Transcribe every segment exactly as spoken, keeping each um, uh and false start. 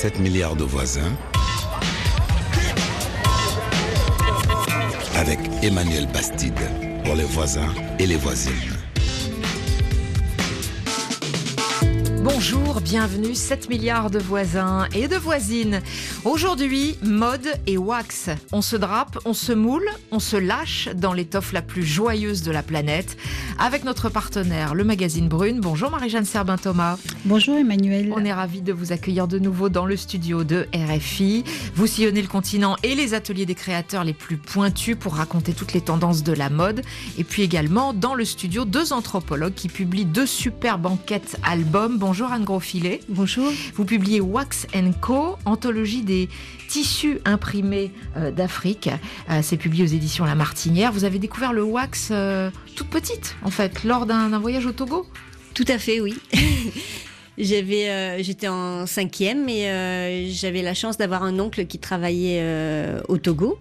sept milliards de voisins avec Emmanuel Bastide pour les voisins et les voisines. Bonjour, bienvenue, sept milliards de voisins et de voisines. Aujourd'hui, mode et wax. On se drape, on se moule, on se lâche dans l'étoffe la plus joyeuse de la planète avec notre partenaire, le magazine Brune. Bonjour Marie-Jeanne Serbin-Thomas. Bonjour Emmanuel. On est ravis de vous accueillir de nouveau dans le studio de R F I. Vous sillonnez le continent et les ateliers des créateurs les plus pointus pour raconter toutes les tendances de la mode. Et puis également dans le studio, deux anthropologues qui publient deux superbes enquêtes albums. Bonjour Anne Grosfilet. Bonjour. Vous publiez Wax and Co, anthologie des tissus imprimés euh, d'Afrique. Euh, c'est publié aux éditions La Martinière. Vous avez découvert le wax euh, toute petite, en fait, lors d'un, d'un voyage au Togo ? Tout à fait, oui. J'avais, euh, j'étais en cinquième et euh, j'avais la chance d'avoir un oncle qui travaillait euh, au Togo.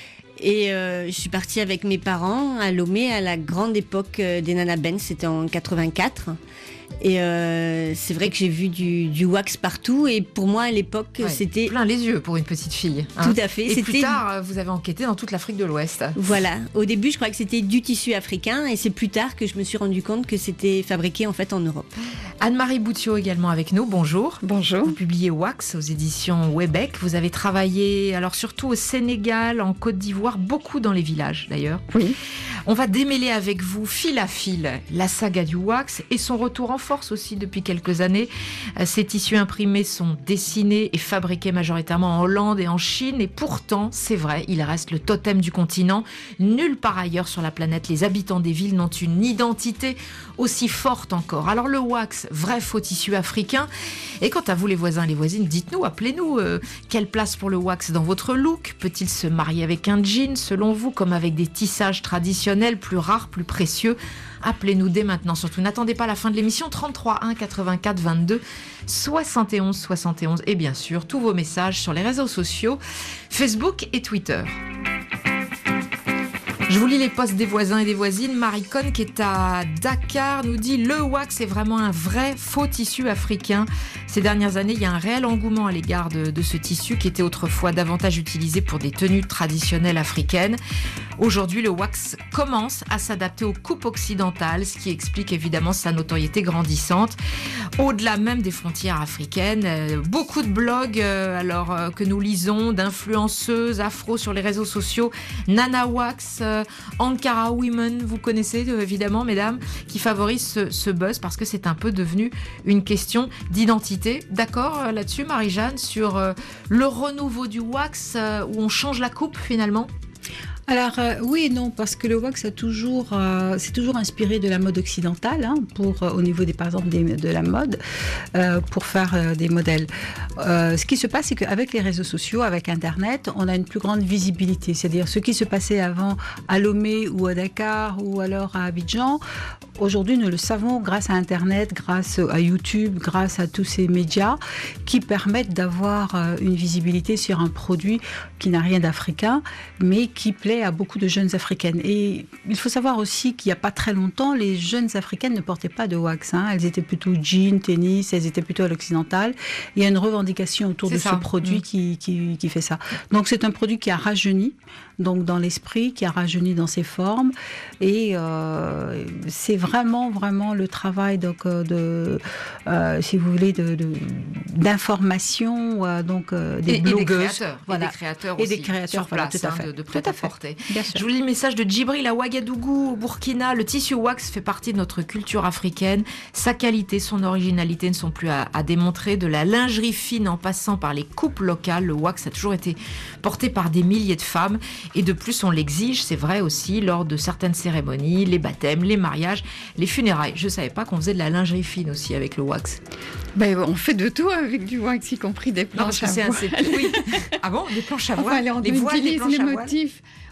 Et euh, je suis partie avec mes parents à Lomé à la grande époque des Nana Ben, c'était en quatre-vingt-quatre. Et euh, c'est vrai que j'ai vu du, du wax partout et pour moi à l'époque ouais, c'était... plein les yeux pour une petite fille. Hein. Tout à fait. Et c'était... plus tard, vous avez enquêté dans toute l'Afrique de l'Ouest. Voilà. Au début, je croyais que c'était du tissu africain et c'est plus tard que je me suis rendu compte que c'était fabriqué en fait en Europe. Anne-Marie Boutiot également avec nous. Bonjour. Bonjour. Vous publiez Wax aux éditions Webec. Vous avez travaillé alors surtout au Sénégal, en Côte d'Ivoire, beaucoup dans les villages d'ailleurs. Oui. On va démêler avec vous fil à fil la saga du wax et son retour en force aussi depuis quelques années. Ces tissus imprimés sont dessinés et fabriqués majoritairement en Hollande et en Chine et pourtant, c'est vrai, il reste le totem du continent. Nulle part ailleurs sur la planète, les habitants des villes n'ont une identité aussi forte encore. Alors le wax, vrai faux tissu africain. Et quant à vous les voisins et les voisines, dites-nous, appelez-nous, euh, quelle place pour le wax dans votre look ? Peut-il se marier avec un jean selon vous, comme avec des tissages traditionnels plus rares, plus précieux ? Appelez-nous dès maintenant, surtout n'attendez pas la fin de l'émission, trente-trois un quatre-vingt-quatre vingt-deux soixante et onze soixante et onze et bien sûr tous vos messages sur les réseaux sociaux, Facebook et Twitter. Je vous lis les posts des voisins et des voisines. Marie Conne, qui est à Dakar, nous dit « Le wax est vraiment un vrai faux tissu africain. Ces dernières années, il y a un réel engouement à l'égard de, de ce tissu qui était autrefois davantage utilisé pour des tenues traditionnelles africaines. Aujourd'hui, le wax commence à s'adapter aux coupes occidentales, ce qui explique évidemment sa notoriété grandissante. Au-delà même des frontières africaines, euh, beaucoup de blogs euh, alors, euh, que nous lisons, d'influenceuses afro sur les réseaux sociaux, Nana Wax, euh, Ankara Women, vous connaissez euh, évidemment, mesdames, qui favorisent ce, ce buzz parce que c'est un peu devenu une question d'identité. D'accord euh, là-dessus, Marie-Jeanne, sur euh, le renouveau du wax euh, où on change la coupe finalement ? Alors euh, oui et non, parce que le wax a toujours, euh, c'est toujours inspiré de la mode occidentale, hein, pour, euh, au niveau des, par exemple des, de la mode, euh, pour faire euh, des modèles. Euh, ce qui se passe, c'est qu'avec les réseaux sociaux, avec Internet, on a une plus grande visibilité. C'est-à-dire ce qui se passait avant à Lomé ou à Dakar ou alors à Abidjan, aujourd'hui nous le savons grâce à Internet, grâce à YouTube, grâce à tous ces médias qui permettent d'avoir euh, une visibilité sur un produit qui n'a rien d'africain, mais qui plaît à beaucoup de jeunes africaines. Et il faut savoir aussi qu'il n'y a pas très longtemps, les jeunes africaines ne portaient pas de wax. Hein. Elles étaient plutôt jeans, tennis, elles étaient plutôt à l'occidental. Il y a une revendication autour c'est de ça. ce produit mmh. qui, qui, qui fait ça. Donc c'est un produit qui a rajeuni, donc dans l'esprit, qui a rajeuni dans ses formes. Et euh, c'est vraiment, vraiment le travail donc, de, euh, si vous voulez, de, de, d'information, euh, donc euh, des et, blogueuses. Et des créateurs. Voilà. Et des créateurs et aussi. des créateurs, sur voilà, place, tout à fait. Hein, de, de tout prêt à à fait. porter. Bien sûr. Je vous lis le message de Djibril à Ouagadougou, au Burkina. Le tissu wax fait partie de notre culture africaine. Sa qualité, son originalité ne sont plus à, à démontrer. De la lingerie fine en passant par les coupes locales, le wax a toujours été porté par des milliers de femmes. Et de plus, on l'exige, c'est vrai aussi, lors de certaines cérémonies, les baptêmes, les mariages, les funérailles. Je ne savais pas qu'on faisait de la lingerie fine aussi avec le wax. Ben, on fait de tout avec du wax, y compris des planches non, à voile. C'est, oui. Ah bon, des planches à voile, enfin, alors, les on voiles, utilise des planches les à voile. motifs.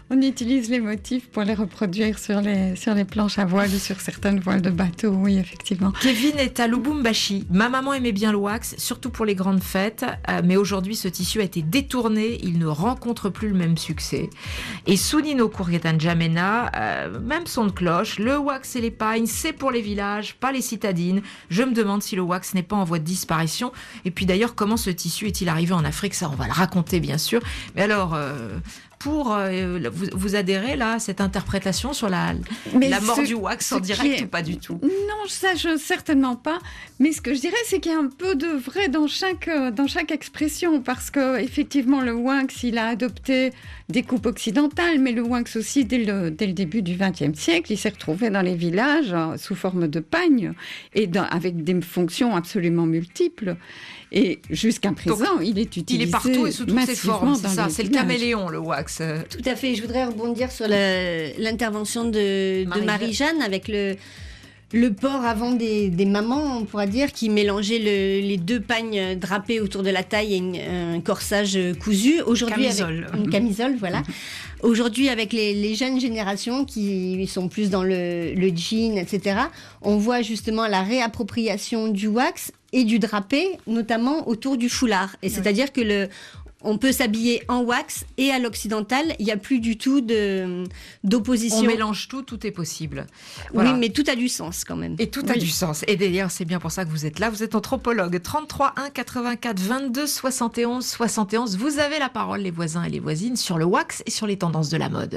on utilise les motifs pour les reproduire sur les, sur les planches à voile ou sur certaines voiles de bateau, oui, effectivement. Kevin est à Lubumbashi. Ma maman aimait bien le wax, surtout pour les grandes fêtes, euh, mais aujourd'hui ce tissu a été détourné, il ne rencontre plus le même succès. Et Sunino Kurgetan-Jamena, euh, même son de cloche, le wax et les pagnes, c'est pour les villages, pas les citadines. Je me demande si le wax n'est pas en voie de disparition. Et puis d'ailleurs, comment ce tissu est-il arrivé en Afrique? Ça, on va le raconter bien sûr. Mais alors... Euh, Pour euh, vous, vous adhérez là à cette interprétation sur la, la mort ce, du wax en direct est... ou pas du tout? Non, ça je certainement pas. Mais ce que je dirais, c'est qu'il y a un peu de vrai dans chaque dans chaque expression, parce que effectivement le wax, il a adopté des coupes occidentales, mais le wax aussi dès le dès le début du vingtième siècle, il s'est retrouvé dans les villages euh, sous forme de pagne et dans, avec des fonctions absolument multiples. Et jusqu'à présent, donc, il est utilisé. Il est partout et sous toutes ses formes, c'est ça. C'est le caméléon, le wax. Tout à fait. Je voudrais rebondir sur la, l'intervention de, de Marie-Jeanne, Marie-Jeanne avec le, le port avant des, des mamans, on pourra dire, qui mélangeait le, les deux pagnes drapées autour de la taille et une, un corsage cousu. Aujourd'hui, camisole. Avec une camisole, voilà. Aujourd'hui, avec les, les jeunes générations qui sont plus dans le, le jean, et cetera, on voit justement la réappropriation du wax et du drapé, notamment autour du foulard. Et oui. C'est-à-dire que le, on peut s'habiller en wax et à l'occidental. Il n'y a plus du tout de, d'opposition. On mélange tout, tout est possible. Voilà. Oui, mais tout a du sens quand même. Et tout oui. a du sens. Et d'ailleurs, c'est bien pour ça que vous êtes là. Vous êtes anthropologue. trente-trois un quatre-vingt-quatre vingt-deux soixante et onze soixante et onze. Vous avez la parole, les voisins et les voisines, sur le wax et sur les tendances de la mode.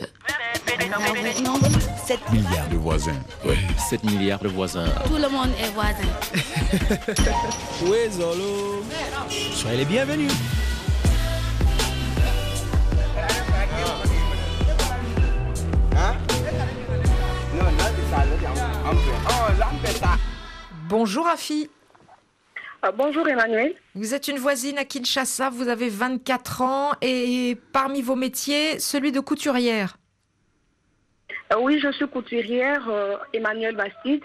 sept milliards de voisins. Oui, sept milliards de voisins. Tout le monde est voisin. Oui, Zolo. Soyez les bienvenus. Bonjour Afi. Ah, bonjour Emmanuel. Vous êtes une voisine à Kinshasa, vous avez vingt-quatre ans et parmi vos métiers, celui de couturière. Euh, oui, je suis couturière, euh, Emmanuel Bastide.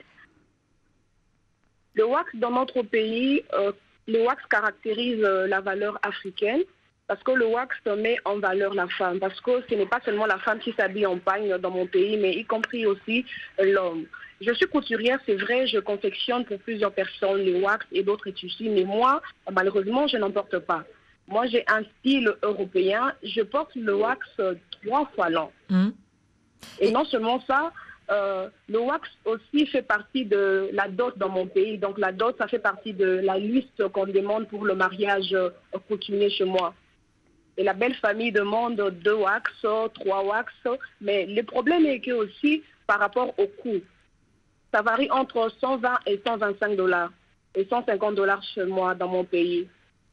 Le wax dans notre pays, euh, le wax caractérise euh, la valeur africaine parce que le wax met en valeur la femme. Parce que ce n'est pas seulement la femme qui s'habille en pagne dans mon pays, mais y compris aussi euh, l'homme. Je suis couturière, c'est vrai, je confectionne pour plusieurs personnes les wax et d'autres tissus, mais moi, malheureusement, je n'en porte pas. Moi, j'ai un style européen, je porte le wax euh, trois fois l'an. Mmh. Et non seulement ça, euh, le wax aussi fait partie de la dot dans mon pays. Donc la dot, ça fait partie de la liste qu'on demande pour le mariage euh, coutumier chez moi. Et la belle famille demande deux wax, trois wax. Mais le problème est que aussi, par rapport au coût, ça varie entre cent vingt et cent vingt-cinq dollars. Et cent cinquante dollars chez moi dans mon pays.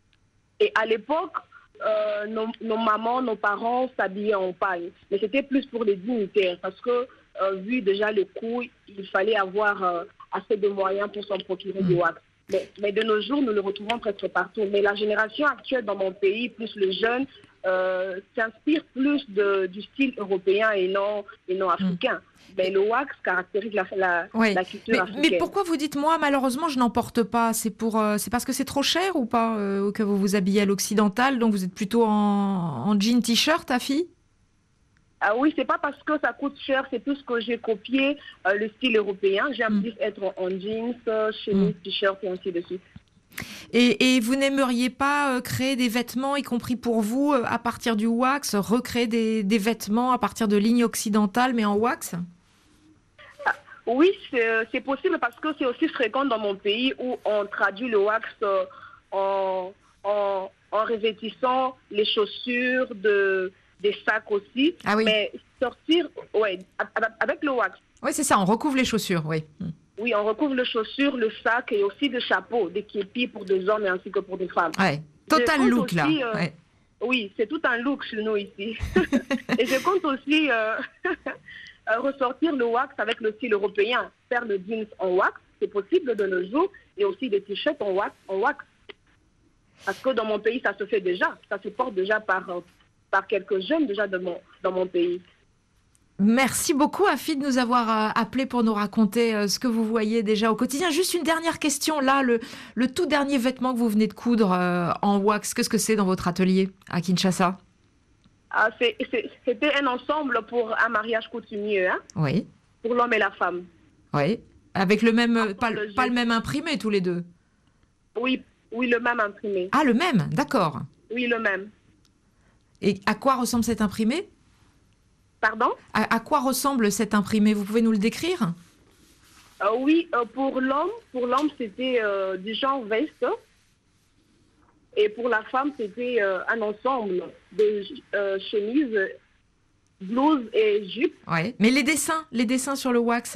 Et à l'époque, Euh, nos, nos mamans, nos parents s'habillaient en paille. Mais c'était plus pour les dignitaires parce que, euh, vu déjà le coût, il fallait avoir euh, assez de moyens pour s'en procurer mmh. du wax. Mais, mais de nos jours, nous le retrouvons presque partout. Mais la génération actuelle dans mon pays, plus les jeunes, euh, s'inspire plus de, du style européen et non, et non africain. Mmh. Mais le wax caractérise la, la, oui. la culture mais, africaine. Mais pourquoi vous dites, moi, malheureusement, je n'en porte pas? C'est pour, euh, c'est parce que c'est trop cher ou pas euh, que vous vous habillez à l'occidental, donc vous êtes plutôt en, en jean t-shirt, Afi? Ah oui, c'est pas parce que ça coûte cher, c'est plus que j'ai copié euh, le style européen. J'aime mm. plus être en, en jeans, chemise, mm. t-shirt et ainsi de suite. Et, et vous n'aimeriez pas euh, créer des vêtements, y compris pour vous, euh, à partir du wax, recréer des, des vêtements à partir de lignes occidentales, mais en wax? ah, Oui, c'est, c'est possible parce que c'est aussi fréquent dans mon pays où on traduit le wax euh, en, en, en revêtissant les chaussures, de, des sacs aussi. Ah oui. Mais sortir, ouais, avec le wax. Oui, c'est ça, on recouvre les chaussures, oui. Oui, on recouvre les chaussures, le sac et aussi des chapeaux, des képis pour des hommes et ainsi que pour des femmes. Ouais, total look aussi, là. Euh, ouais. Oui, c'est tout un look chez nous ici. Et je compte aussi euh, ressortir le wax avec le style européen. Faire le jeans en wax, c'est possible de nos jours, et aussi des t-shirts en wax, en wax. Parce que dans mon pays, ça se fait déjà. Ça se porte déjà par, par quelques jeunes déjà de mon, dans mon pays. Merci beaucoup, Afi, de nous avoir euh, appelé pour nous raconter euh, ce que vous voyez déjà au quotidien. Juste une dernière question. Là, le, le tout dernier vêtement que vous venez de coudre euh, en wax, qu'est-ce que c'est dans votre atelier à Kinshasa? Ah, c'est- c'est- c'était un ensemble pour un mariage coutumier, hein, Oui, pour l'homme et la femme. oui. Avec le même, Ensemble pas, de pas jeux. le même imprimé tous les deux. Oui, oui, le même imprimé. Ah, le même, d'accord. Oui, le même. Et à quoi ressemble cet imprimé? Pardon? à, à quoi ressemble cet imprimé? Vous pouvez nous le décrire? Euh, oui, euh, pour l'homme, pour l'homme, c'était euh, du genre veste. Et pour la femme, c'était euh, un ensemble de euh, chemises, blouses et jupes Oui. Mais les dessins, les dessins sur le wax?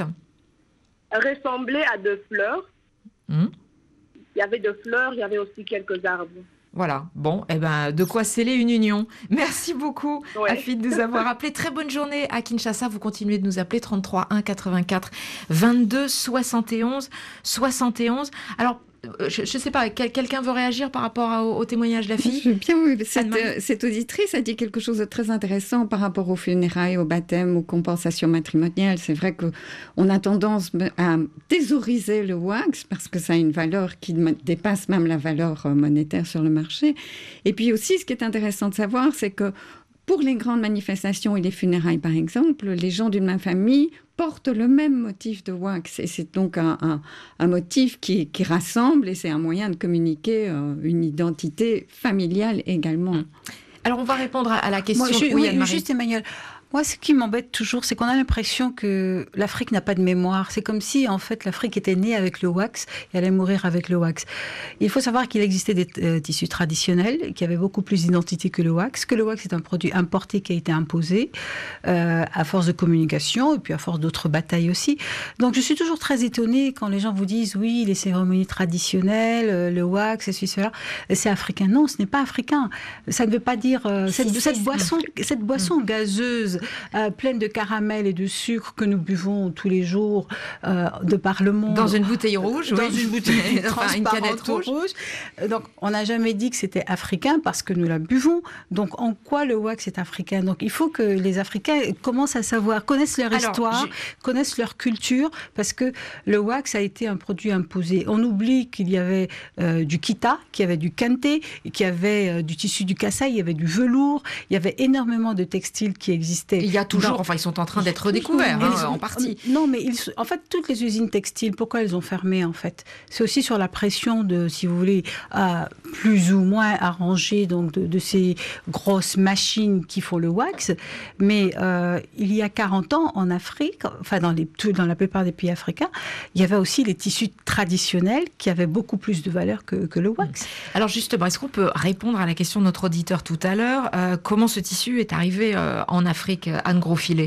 ressemblaient à de fleurs. Hmm. Il y avait de fleurs, il y avait aussi quelques arbres. Voilà. Bon, eh ben, de quoi sceller une union. Merci beaucoup, Ouais. Afid, de nous avoir appelé. Très bonne journée à Kinshasa. Vous continuez de nous appeler trente-trois un quatre-vingt-quatre vingt-deux soixante et onze soixante et onze. Alors, euh, je ne sais pas, quel- quelqu'un veut réagir par rapport à- au, au témoignage de la fille? Je veux bien, oui. Cette, Anne-Marie. euh, cette auditrice a dit quelque chose de très intéressant par rapport aux funérailles, au baptême, aux compensations matrimoniales. C'est vrai qu'on a tendance à thésauriser le wax parce que ça a une valeur qui ma- dépasse même la valeur euh, monétaire sur le marché. Et puis aussi, ce qui est intéressant de savoir, c'est que pour les grandes manifestations et les funérailles, par exemple, les gens d'une même famille portent le même motif de wax. Et c'est donc un, un- un motif qui, qui rassemble et c'est un moyen de communiquer euh, une identité familiale également. Alors, on va répondre à, à la question. Moi, je- Oui, oui, Anne-Marie. juste Emmanuel. Moi, ce qui m'embête toujours, c'est qu'on a l'impression que l'Afrique n'a pas de mémoire. C'est comme si, en fait, l'Afrique était née avec le wax et allait mourir avec le wax. Il faut savoir qu'il existait des euh, tissus traditionnels qui avaient beaucoup plus d'identité que le wax, que le wax est un produit importé qui a été imposé euh, à force de communication et puis à force d'autres batailles aussi. Donc, je suis toujours très étonnée quand les gens vous disent, oui, les cérémonies traditionnelles, euh, le wax, ceci, cela, c'est africain. Non, ce n'est pas africain. Ça ne veut pas dire... euh, cette, Si, si, cette c'est boisson, cette boisson gazeuse, euh, pleine de caramel et de sucre que nous buvons tous les jours euh, de par le monde. Dans une bouteille rouge, Dans oui. une bouteille Enfin, une canette transparente rouge. rouge. Donc, on n'a jamais dit que c'était africain parce que nous la buvons. Donc, en quoi le wax est africain? Donc, il faut que les Africains commencent à savoir, connaissent leur Alors, histoire, je- connaissent leur culture, parce que le wax a été un produit imposé. On oublie qu'il y avait euh, du kita, qu'il y avait du kente, qu'il y avait euh, du tissu du Kasaï, il y avait du velours, il y avait énormément de textiles qui existaient. Il y a toujours, dans- enfin, ils sont en train d'être redécouverts, Mais hein, ils- en partie. Non, mais ils, en fait, toutes les usines textiles, pourquoi elles ont fermé, en fait? C'est aussi sur la pression de, si vous voulez, à plus ou moins arranger donc, de, de ces grosses machines qui font le wax. Mais euh, il y a quarante ans, en Afrique, enfin, dans, les, tout- dans la plupart des pays africains, il y avait aussi les tissus traditionnels qui avaient beaucoup plus de valeur que, que le wax. Alors justement, est-ce qu'on peut répondre à la question de notre auditeur tout à l'heure? euh, Comment ce tissu est arrivé euh, en Afrique, Anne Grosfilet?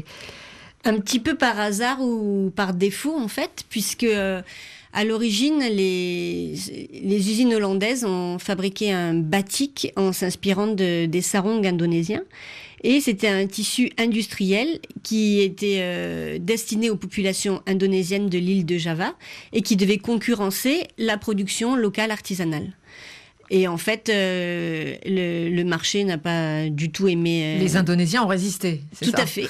Un petit peu par hasard ou par défaut, en fait, puisque euh, à l'origine, les, les usines hollandaises ont fabriqué un batik en s'inspirant de, des sarongs indonésiens. Et c'était un tissu industriel qui était euh, destiné aux populations indonésiennes de l'île de Java et qui devait concurrencer la production locale artisanale. Et en fait, euh, le, le marché n'a pas du tout aimé... euh, Les Indonésiens ont résisté, c'est Tout ça? à fait.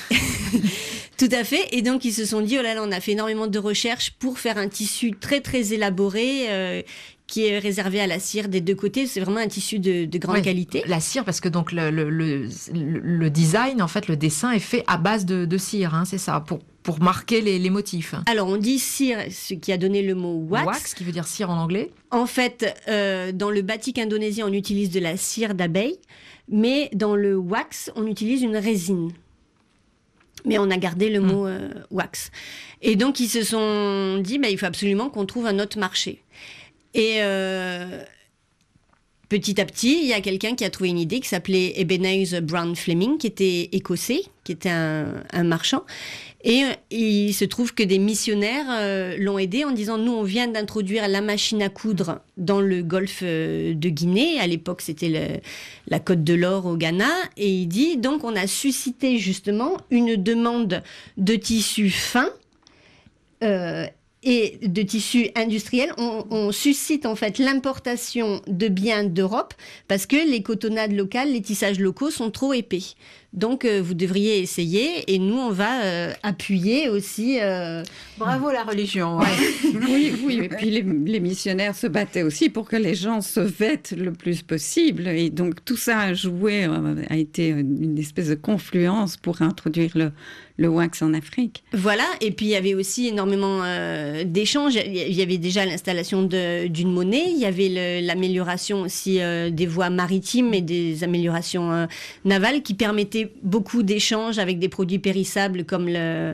Tout à fait. Et donc, ils se sont dit, oh là là, on a fait énormément de recherches pour faire un tissu très, très élaboré, euh, qui est réservé à la cire des deux côtés. C'est vraiment un tissu de, de grande Oui, qualité. La cire, parce que donc le, le, le, le design, en fait, le dessin est fait à base de, de cire, hein, c'est ça, pour, pour marquer les, les motifs. Alors, on dit cire, ce qui a donné le mot wax. Wax, qui veut dire cire en anglais. En fait, euh, dans le batik indonésien, on utilise de la cire d'abeille, mais dans le wax, on utilise une résine. Mais on a gardé le mot euh, wax. Et donc, ils se sont dit, bah, il faut absolument qu'on trouve un autre marché. Et euh, petit à petit, il y a quelqu'un qui a trouvé une idée qui s'appelait Ebenezer Brown Fleming, qui était écossais, qui était un, un marchand. Et euh, il se trouve que des missionnaires euh, l'ont aidé en disant, nous, on vient d'introduire la machine à coudre dans le golfe euh, de Guinée. À l'époque, c'était le, la Côte de l'Or au Ghana. Et il dit, donc, on a suscité justement une demande de tissu fin. Euh, et de tissus industriels, on, on suscite en fait l'importation de biens d'Europe parce que les cotonnades locales, les tissages locaux sont trop épais. Donc euh, vous devriez essayer et nous on va euh, appuyer aussi. Euh... Bravo la religion. Ouais. oui, oui. Et puis les, les missionnaires se battaient aussi pour que les gens se vêtent le plus possible. Et donc tout ça a joué, euh, a été une espèce de confluence pour introduire le le wax en Afrique. Voilà, et puis il y avait aussi énormément euh, d'échanges. Il y avait déjà l'installation de, d'une monnaie, il y avait le, l'amélioration aussi euh, des voies maritimes et des améliorations euh, navales qui permettaient beaucoup d'échanges avec des produits périssables comme le,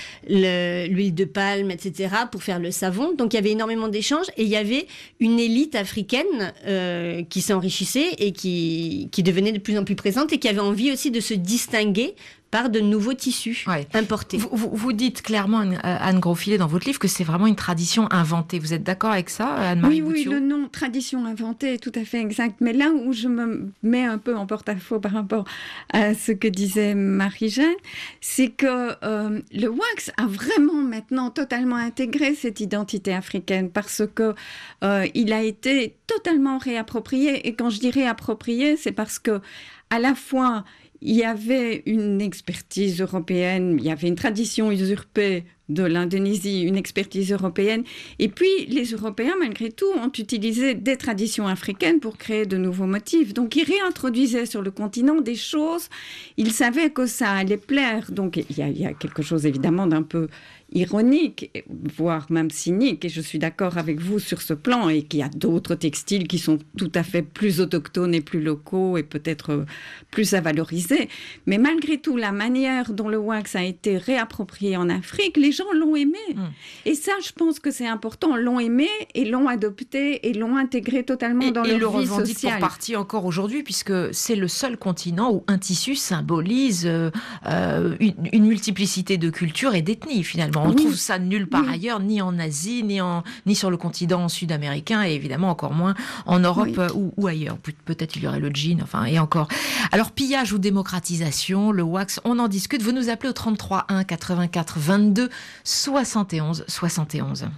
le, l'huile de palme, et cetera, pour faire le savon. Donc il y avait énormément d'échanges et il y avait une élite africaine euh, qui s'enrichissait et qui, qui devenait de plus en plus présente et qui avait envie aussi de se distinguer par de nouveaux tissus ouais. importés. Vous, vous, vous dites clairement, Anne, Anne Grosfilet, dans votre livre, que c'est vraiment une tradition inventée. Vous êtes d'accord avec ça, Anne-Marie Oui, Boutiot ? oui, le nom tradition inventée est tout à fait exact. Mais là où je me mets un peu en porte-à-faux par rapport à ce que disait Marie-Jeanne, c'est que euh, le wax a vraiment maintenant totalement intégré cette identité africaine parce que euh, il a été totalement réapproprié. Et quand je dis réapproprié, c'est parce que à la fois il y avait une expertise européenne, il y avait une tradition usurpée de l'Indonésie, une expertise européenne. Et puis, les Européens, malgré tout, ont utilisé des traditions africaines pour créer de nouveaux motifs. Donc, ils réintroduisaient sur le continent des choses. Ils savaient que ça allait plaire. Donc, il y a, il y a quelque chose, évidemment, d'un peu ironique, voire même cynique, et je suis d'accord avec vous sur ce plan, et qu'il y a d'autres textiles qui sont tout à fait plus autochtones et plus locaux et peut-être plus à valoriser. Mais malgré tout, la manière dont le wax a été réapproprié en Afrique, les gens l'ont aimé. Mmh. Et ça, je pense que c'est important. L'ont aimé et l'ont adopté et l'ont intégré totalement et, dans et leur le vie revendique sociale. pour partie encore aujourd'hui, puisque c'est le seul continent où un tissu symbolise euh, une, une multiplicité de cultures et d'ethnies, finalement. On oui. trouve ça nulle part oui. ailleurs, ni en Asie, ni, en, ni sur le continent sud-américain, et évidemment encore moins en Europe oui. ou, ou ailleurs. Pe- peut-être il y aurait le jean, enfin, et encore. Alors, pillage ou démocratisation, le wax, on en discute. Vous nous appelez au trente-trois un quatre-vingt-quatre vingt-deux soixante et onze soixante et onze.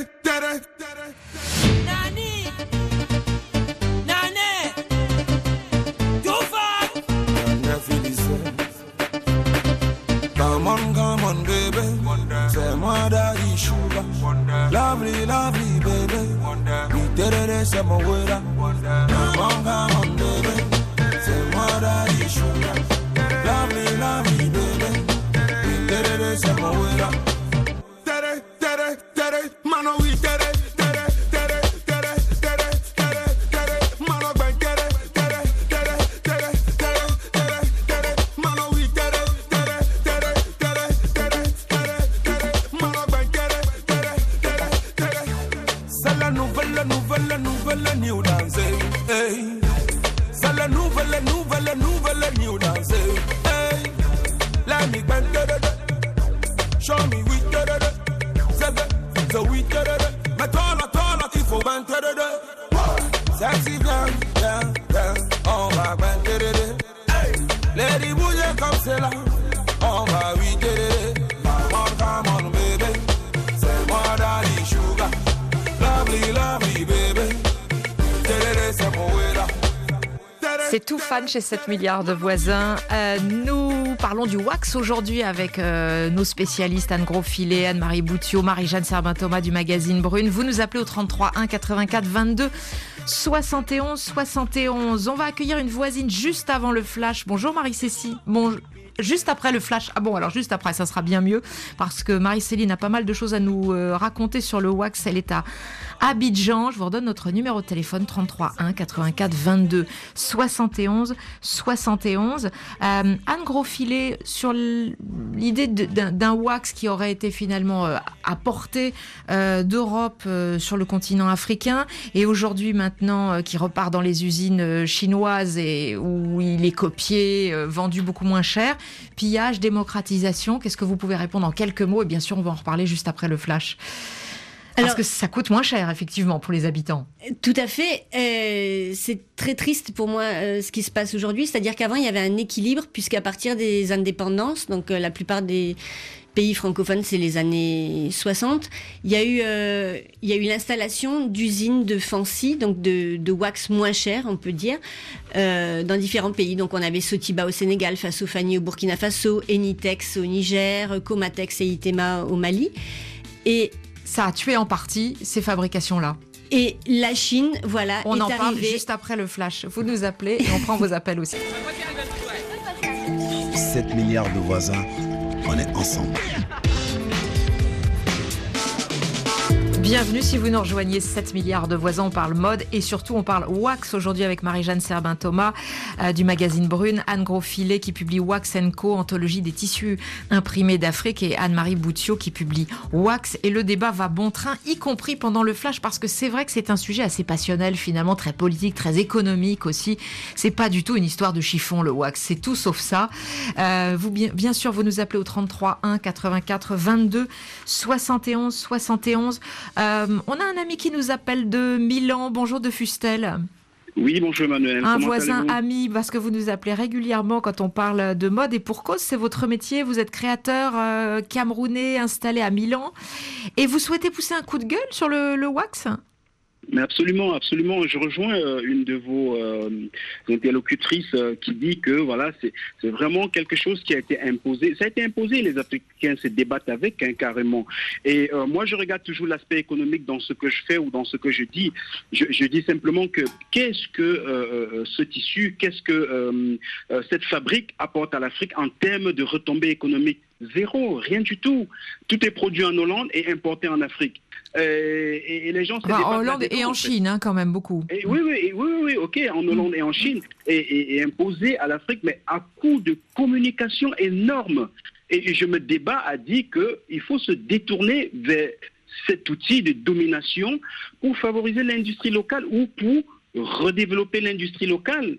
Come on, come on, baby. C'est moi daddy sugar. Lovely, lovely, baby. We did it, c'est mon way. Come on, come on, baby. C'est moi daddy sugar. Lovely, lovely, baby. We did it, c'est mon way. Tere, tere, tere, mano, we did it. C'est tout fan chez sept milliards de voisins. Euh, nous parlons du wax aujourd'hui avec euh, nos spécialistes Anne Grosfilet, Anne-Marie Boutiot, Marie-Jeanne Serbin-Thomas du magazine Brune. Vous nous appelez au trente-trois un quatre-vingt-quatre vingt-deux soixante et onze soixante et onze. On va accueillir une voisine juste avant le flash. Bonjour Marie-Cécile. Bonjour. Juste après le flash. Ah bon, alors juste après, ça sera bien mieux parce que Marie-Céline a pas mal de choses à nous euh, raconter sur le wax. Elle est à Abidjan. Je vous redonne notre numéro de téléphone trente-trois un quatre-vingt-quatre vingt-deux soixante et onze soixante et onze. Euh, Anne Grosfilet, sur l'idée de, d'un, d'un wax qui aurait été finalement euh, apporté euh, d'Europe euh, sur le continent africain et aujourd'hui maintenant euh, qui repart dans les usines euh, chinoises et où il est copié, euh, vendu beaucoup moins cher. Pillage, démocratisation, qu'est-ce que vous pouvez répondre en quelques mots ? Et bien sûr, on va en reparler juste après le flash. Parce Alors, que ça coûte moins cher, effectivement, pour les habitants. Tout à fait. Euh, c'est très triste pour moi euh, ce qui se passe aujourd'hui. C'est-à-dire qu'avant, il y avait un équilibre, puisqu'à partir des indépendances, donc euh, la plupart des pays francophones, c'est les années soixante. Il y a eu, euh, il y a eu l'installation d'usines de fancy, donc de, de wax moins cher, on peut dire, euh, dans différents pays. Donc on avait Sotiba au Sénégal, Fasofani au Burkina Faso, Enitex au Niger, Comatex et Itema au Mali. Et ça a tué en partie ces fabrications-là. Et la Chine, voilà, on est en parle arrivée... juste après le flash. Vous nous appelez et on prend vos appels aussi. sept milliards de voisins, on est ensemble. Bienvenue si vous nous rejoignez, sept milliards de voisins, on parle mode et surtout on parle wax aujourd'hui avec Marie-Jeanne Serbin-Thomas euh, du magazine Brune, Anne Gros-Filet qui publie Wax and Co, anthologie des tissus imprimés d'Afrique, et Anne-Marie Boutiot qui publie Wax. Et le débat va bon train, y compris pendant le flash, parce que c'est vrai que c'est un sujet assez passionnel finalement, très politique, très économique aussi. C'est pas du tout une histoire de chiffon le wax, c'est tout sauf ça. Euh, vous bien, bien sûr vous nous appelez au trente-trois un quatre-vingt-quatre vingt-deux soixante et onze soixante et onze. Euh, on a un ami qui nous appelle de Milan. Bonjour de Fustel. Oui, bonjour Emmanuel. Un Comment voisin allez-vous ? ami, parce que vous nous appelez régulièrement quand on parle de mode, et pour cause, c'est votre métier. Vous êtes créateur euh, camerounais installé à Milan et vous souhaitez pousser un coup de gueule sur le, le wax ? Mais absolument, absolument. Je rejoins euh, une de vos euh, interlocutrices euh, qui dit que voilà, c'est, c'est vraiment quelque chose qui a été imposé. Ça a été imposé, les Africains se débattent avec, hein, carrément. Et euh, moi, je regarde toujours l'aspect économique dans ce que je fais ou dans ce que je dis. Je, je dis simplement que qu'est-ce que euh, ce tissu, qu'est-ce que euh, euh, cette fabrique apporte à l'Afrique en termes de retombées économiques ? Zéro, rien du tout. Tout est produit en Hollande et importé en Afrique. Euh, et, et les gens se enfin, débattent en Hollande et en, en Chine, hein, quand même beaucoup. Et oui, oui, oui, oui, ok, en Hollande et en Chine, et, et, et imposé à l'Afrique, mais à coup de communication énorme. Et je me débat à dire qu'il faut se détourner vers cet outil de domination pour favoriser l'industrie locale ou pour redévelopper l'industrie locale.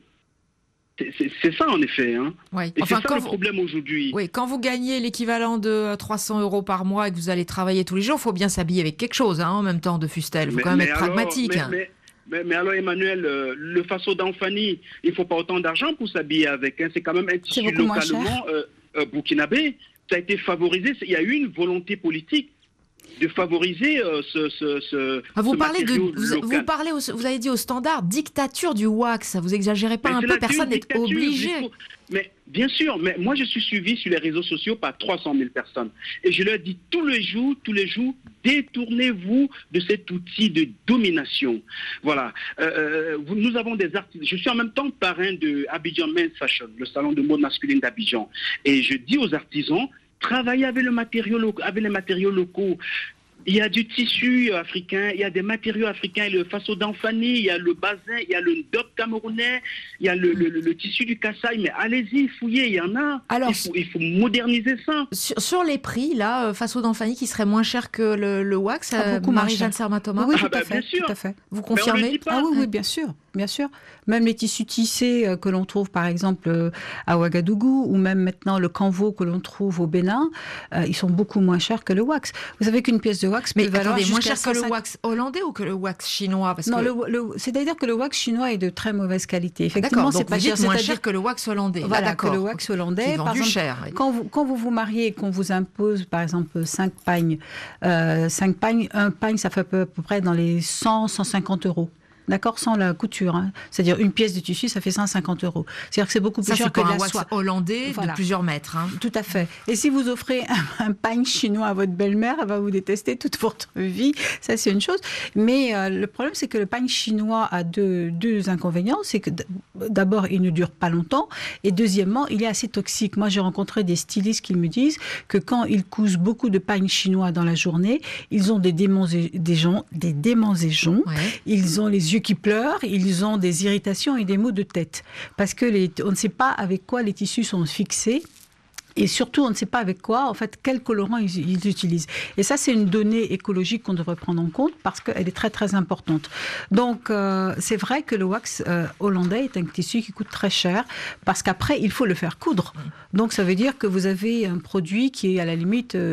C'est, c'est ça en effet, hein. Oui. Et enfin, c'est ça le vous... problème aujourd'hui. Oui, quand vous gagnez l'équivalent de trois cents euros par mois et que vous allez travailler tous les jours, il faut bien s'habiller avec quelque chose, hein, en même temps de Fustel. Il faut mais, quand même être alors, pragmatique. Mais, hein. mais, mais, mais alors Emmanuel, euh, le faso d'Anfani, il ne faut pas autant d'argent pour s'habiller avec. Hein. C'est quand même un tissu localement euh, euh, burkinabé. Ça a été favorisé. Il y a eu une volonté politique de favoriser euh, ce, ce, ce, ah, vous ce parlez de, vous, local. Vous parlez, au, vous avez dit au standard dictature du wax. Vous exagérez pas mais un peu, personne n'est obligé. Mais bien sûr, mais moi je suis suivi sur les réseaux sociaux par trois cent mille personnes et je leur dis tous les jours, tous les jours, détournez-vous de cet outil de domination. Voilà. Euh, nous avons des artistes. Je suis en même temps parrain de Abidjan Men's Fashion, le salon de mode masculine d'Abidjan, et je dis aux artisans, travailler avec, le matériau lo- avec les matériaux locaux. Il y a du tissu africain, il y a des matériaux africains, le faso d'Anfani, il y a le bazin, il y a le ndop camerounais, il y a le, le, le, le tissu du Kassai, mais allez-y, fouillez, il y en a. Alors, il, faut, il faut moderniser ça. Sur, sur les prix, là, faso d'Anfani qui serait moins cher que le, le wax, ah, Marie-Jeanne Serbin-Thomas. Oui, tout, ah, bah, à fait, bien sûr. tout à fait. Vous confirmez ? Ah oui, oui, bien sûr. Bien sûr. Même les tissus tissés euh, que l'on trouve, par exemple, euh, à Ouagadougou, ou même maintenant le canvo que l'on trouve au Bénin, euh, ils sont beaucoup moins chers que le wax. Vous savez qu'une pièce de wax mais peut valoir attendez, moins cher cent cinquante... que le wax hollandais ou que le wax chinois parce Non, que... le, le, c'est-à-dire que le wax chinois est de très mauvaise qualité. Effectivement, d'accord, c'est donc pas vous cher, dites moins c'est-à-dire cher que le wax hollandais. Voilà, là, d'accord. que le wax hollandais. Qui est vendu par exemple, cher. Oui. Quand vous, quand vous vous mariez et qu'on vous impose, par exemple, cinq pagnes, euh, cinq pagnes, un pagne, ça fait à peu, à peu près dans les cent, cent cinquante euros. D'accord, sans la couture. Hein. C'est-à-dire une pièce de tissu, ça fait cent cinquante euros. C'est-à-dire que c'est beaucoup plus ça, cher que de la un wax soie hollandais voilà. de plusieurs mètres. Hein. Tout à fait. Et si vous offrez un, un pagne chinois à votre belle-mère, elle va vous détester toute votre vie. Ça, c'est une chose. Mais euh, le problème, c'est que le pagne chinois a deux, deux inconvénients. C'est que d'abord, il ne dure pas longtemps. Et deuxièmement, il est assez toxique. Moi, j'ai rencontré des stylistes qui me disent que quand ils cousent beaucoup de pagnes chinois dans la journée, ils ont des démangeaisons, des démangeaisons. Ouais. Ils ont les yeux qui pleurent. Ils ont des irritations et des maux de tête. Parce que les, on ne sait pas avec quoi les tissus sont fixés. Et surtout, on ne sait pas avec quoi, en fait, quel colorant ils, ils utilisent. Et ça, c'est une donnée écologique qu'on devrait prendre en compte parce qu'elle est très, très importante. Donc, euh, c'est vrai que le wax euh, hollandais est un tissu qui coûte très cher parce qu'après, il faut le faire coudre. Donc, ça veut dire que vous avez un produit qui est à la limite, euh,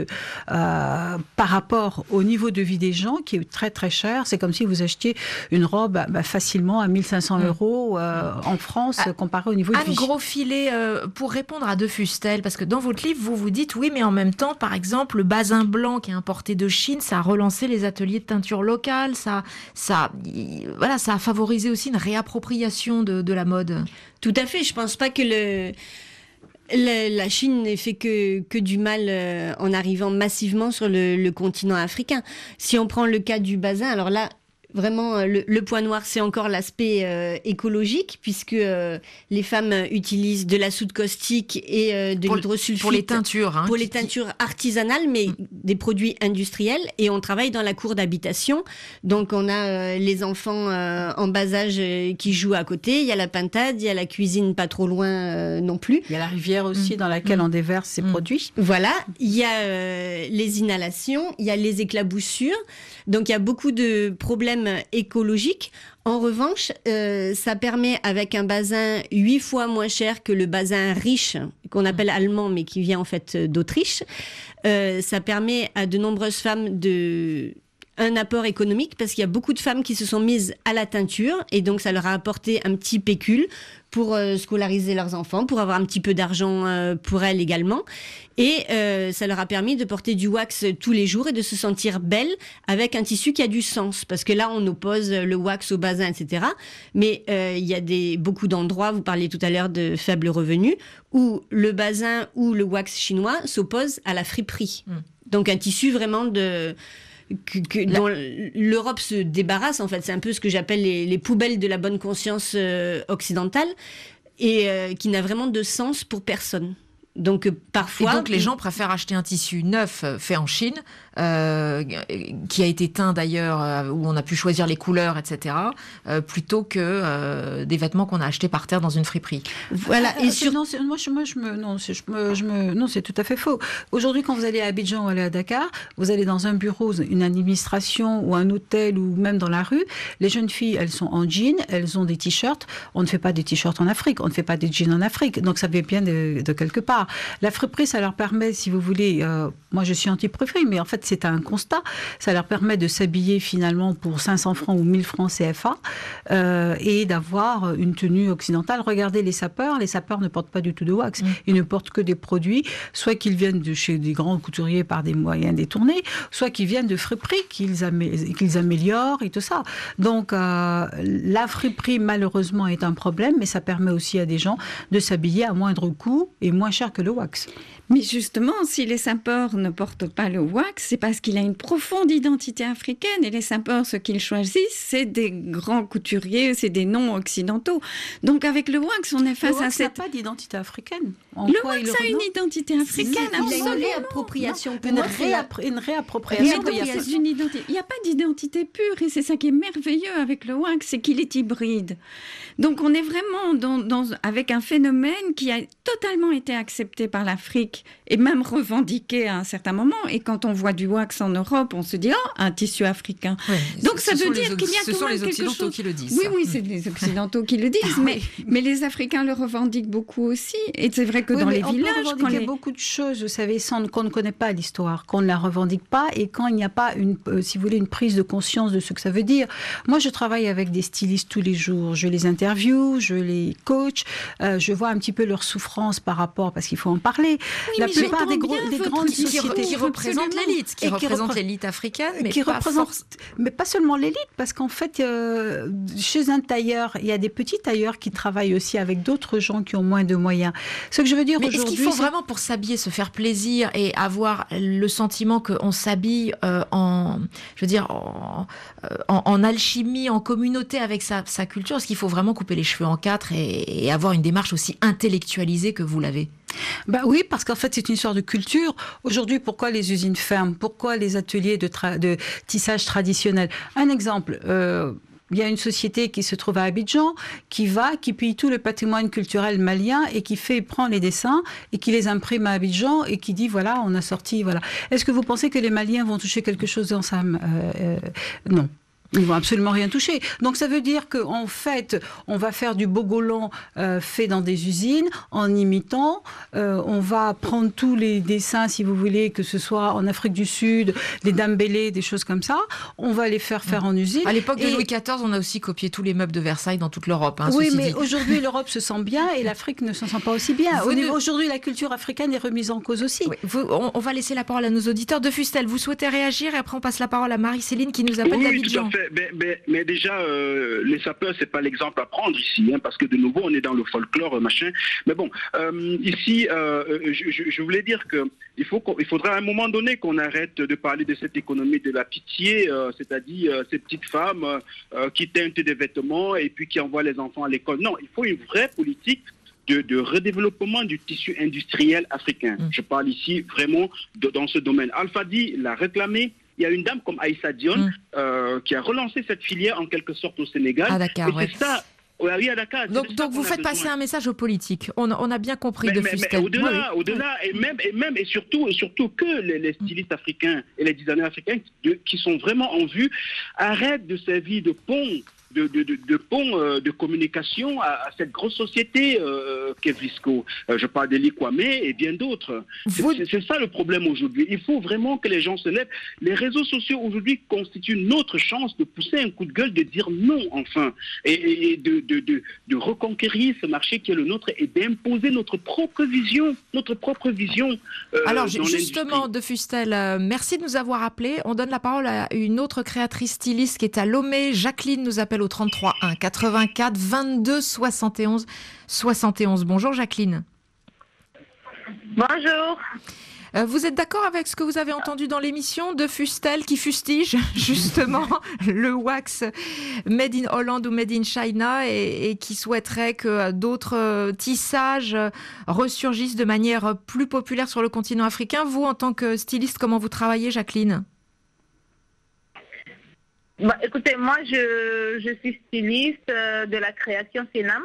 euh, par rapport au niveau de vie des gens, qui est très, très cher. C'est comme si vous achetiez une robe bah, facilement à mille cinq cents euros euh, en France, ah, comparé au niveau de vie. Anne Gros-Filet, euh, pour répondre à De Fustel, parce que dans votre livre, vous vous dites, oui, mais en même temps, par exemple, le basin blanc qui est importé de Chine, ça a relancé les ateliers de teinture locale, ça, ça, voilà, ça a favorisé aussi une réappropriation de, de la mode. Tout à fait, je pense pas que le... La, la Chine n'ait fait que, que du mal euh, en arrivant massivement sur le, le continent africain. Si on prend le cas du basin, alors là, vraiment, le, le point noir, c'est encore l'aspect euh, écologique, puisque euh, les femmes utilisent de la soude caustique et euh, de l'hydrosulfite. Pour les teintures. Hein, pour qui, les teintures artisanales, mais mmh. des produits industriels. Et on travaille dans la cour d'habitation. Donc, on a euh, les enfants euh, en bas âge euh, qui jouent à côté. Il y a la pintade, il y a la cuisine pas trop loin euh, non plus. Il y a la rivière aussi mmh. dans laquelle mmh. on déverse ces mmh. produits. Voilà. Il y a euh, les inhalations, il y a les éclaboussures. Donc, il y a beaucoup de problèmes écologique. En revanche, euh, ça permet, avec un basin huit fois moins cher que le basin riche, qu'on appelle allemand, mais qui vient en fait d'Autriche, euh, ça permet à de nombreuses femmes de... un apport économique, parce qu'il y a beaucoup de femmes qui se sont mises à la teinture, et donc ça leur a apporté un petit pécule pour euh, scolariser leurs enfants, pour avoir un petit peu d'argent euh, pour elles également. Et euh, ça leur a permis de porter du wax tous les jours et de se sentir belle avec un tissu qui a du sens. Parce que là, on oppose le wax au basin, et cetera. Mais euh, il y a des, beaucoup d'endroits, vous parliez tout à l'heure de faibles revenus, où le basin ou le wax chinois s'oppose à la friperie. Mmh. Donc un tissu vraiment de... Que, que, dont l'Europe se débarrasse, en fait. C'est un peu ce que j'appelle les, les poubelles de la bonne conscience euh, occidentale, et euh, qui n'a vraiment de sens pour personne. Donc, euh, parfois... Et donc, les gens préfèrent acheter un tissu neuf fait en Chine, euh, qui a été teint d'ailleurs, euh, où on a pu choisir les couleurs, et cetera, euh, plutôt que euh, des vêtements qu'on a achetés par terre dans une friperie. Voilà. Et sur... non, c'est, moi, je, moi, je me, non, c'est, je me, je me, non, c'est tout à fait faux. Aujourd'hui, quand vous allez à Abidjan ou allez à Dakar, vous allez dans un bureau, une administration ou un hôtel ou même dans la rue, les jeunes filles, elles sont en jean, elles ont des t-shirts. On ne fait pas des t-shirts en Afrique, on ne fait pas des jeans en Afrique. Donc, ça vient bien de, de quelque part. La friperie, ça leur permet, si vous voulez, euh, moi je suis anti-friperie, mais en fait c'est un constat, ça leur permet de s'habiller finalement pour cinq cents francs ou mille francs C F A euh, et d'avoir une tenue occidentale. Regardez les sapeurs, les sapeurs ne portent pas du tout de wax, mmh. ils ne portent que des produits, soit qu'ils viennent de chez des grands couturiers par des moyens détournés, soit qu'ils viennent de friperies qu'ils, amé- qu'ils améliorent et tout ça. Donc euh, la friperie malheureusement est un problème, mais ça permet aussi à des gens de s'habiller à moindre coût et moins cher que le wax. Mais justement, si les sapeurs ne portent pas le wax, c'est parce qu'il a une profonde identité africaine. Et les sapeurs, ce qu'ils choisissent, c'est des grands couturiers, c'est des noms occidentaux. Donc avec le wax, on est face le wax à cette... n'a pas d'identité africaine. En le quoi wax il a une identité africaine, absolument. absolument. Une réappropriation. Une, réappro- une réappropriation. Mais donc, c'est une identité. Il n'y a pas d'identité pure, et c'est ça qui est merveilleux avec le wax, c'est qu'il est hybride. Donc on est vraiment dans, dans, avec un phénomène qui a totalement été accepté par l'Afrique et même revendiqué à un certain moment. Et quand on voit du wax en Europe, on se dit « Oh, un tissu africain ouais, !» Donc ça veut dire qu'il y a ce quand sont même les quelque chose... Occidentaux qui le disent. Oui, oui, c'est les Occidentaux qui le disent, mais, mais les Africains le revendiquent beaucoup aussi. Et c'est vrai que oui, dans les on villages... peut revendiquer quand les... beaucoup de choses, vous savez, sans, qu'on ne connaît pas l'histoire, qu'on ne la revendique pas, et quand il n'y a pas, une, euh, si vous voulez, une prise de conscience de ce que ça veut dire. Moi, je travaille avec des stylistes tous les jours. Je les interviewe, je les coach, euh, je vois un petit peu leur souffrance par rapport, parce qu'il faut en parler. Oui, la plupart des, gros, des grandes qui, sociétés... Qui représentent l'élite, qui, qui représentent l'élite africaine, mais qui pas représente, force... mais pas seulement l'élite, parce qu'en fait, euh, chez un tailleur, il y a des petits tailleurs qui travaillent aussi avec d'autres gens qui ont moins de moyens. Ce que je veux dire mais aujourd'hui... est-ce qu'il faut c'est... vraiment, pour s'habiller, se faire plaisir et avoir le sentiment qu'on s'habille euh, en, je veux dire, en, en, en alchimie, en communauté avec sa, sa culture? Est-ce qu'il faut vraiment couper les cheveux en quatre et, et avoir une démarche aussi intellectualisée que vous l'avez? Bah oui, parce qu'en fait, c'est une histoire de culture. Aujourd'hui, pourquoi les usines ferment? Pourquoi les ateliers de, tra- de tissage traditionnel? Un exemple... Euh Il y a une société qui se trouve à Abidjan, qui va, qui pille tout le patrimoine culturel malien et qui fait, prend les dessins et qui les imprime à Abidjan et qui dit, voilà, on a sorti, voilà. Est-ce que vous pensez que les Maliens vont toucher quelque chose dans ça? euh, euh, Non. Ils vont absolument rien toucher. Donc ça veut dire qu'en fait, on va faire du bogolan euh, fait dans des usines, en imitant. Euh, on va prendre tous les dessins, si vous voulez, que ce soit en Afrique du Sud, les Dambélé, des choses comme ça. On va les faire faire en usine. À l'époque de et... Louis quatorze, on a aussi copié tous les meubles de Versailles dans toute l'Europe. Hein, oui, mais dit. aujourd'hui, l'Europe se sent bien et l'Afrique ne s'en sent pas aussi bien. Au niveau, aujourd'hui, la culture africaine est remise en cause aussi. Oui, vous, on, on va laisser la parole à nos auditeurs. De Fustel, vous souhaitez réagir et après on passe la parole à Marie-Céline qui nous appelle oui, d'Abidjan. Mais, mais, mais déjà, euh, les sapeurs, c'est pas l'exemple à prendre ici, hein, parce que de nouveau, on est dans le folklore, machin. Mais bon, euh, ici, euh, je, je, je voulais dire que il, faut qu'il faudra à un moment donné qu'on arrête de parler de cette économie de la pitié, euh, c'est-à-dire euh, ces petites femmes euh, qui teintent des vêtements et puis qui envoient les enfants à l'école. Non, il faut une vraie politique de, de redéveloppement du tissu industriel africain. Mmh. Je parle ici vraiment de, dans ce domaine. Alpha Di l'a réclamé. Il y a une dame comme Aïssa Dione mmh. euh, qui a relancé cette filière en quelque sorte au Sénégal. À Dakar, et c'est ouais. ça. Oui, à Dakar. Donc, donc vous faites passer un message aux politiques. On, on a bien compris mais, de mais, Fustel. Mais au-delà, oui, oui. au-delà et même et même et surtout et surtout que les, les stylistes africains et les designers africains de, qui sont vraiment en vue arrêtent de servir de pont. De, de, de, de pont euh, de communication à, à cette grosse société euh, qu'est Visco. Euh, je parle d'Eli Kwame et bien d'autres. Vous... C'est, c'est ça le problème aujourd'hui. Il faut vraiment que les gens se lèvent. Les réseaux sociaux aujourd'hui constituent notre chance de pousser un coup de gueule, de dire non enfin, et, et de, de, de, de reconquérir ce marché qui est le nôtre et d'imposer notre propre vision, notre propre vision. Euh, Alors dans justement, de Fustel, euh, merci de nous avoir appelés. On donne la parole à une autre créatrice styliste qui est à Lomé. Jacqueline nous appelle au trente-trois un quatre-vingt-quatre vingt-deux soixante et onze soixante et onze. Bonjour Jacqueline. Bonjour. Euh, vous êtes d'accord avec ce que vous avez entendu dans l'émission de Fustel qui fustige justement le wax made in Hollande ou made in China et, et qui souhaiterait que d'autres tissages ressurgissent de manière plus populaire sur le continent africain. Vous, en tant que styliste, comment vous travaillez, Jacqueline ? Bah, écoutez, moi, je, je suis styliste euh, de la création Sénam.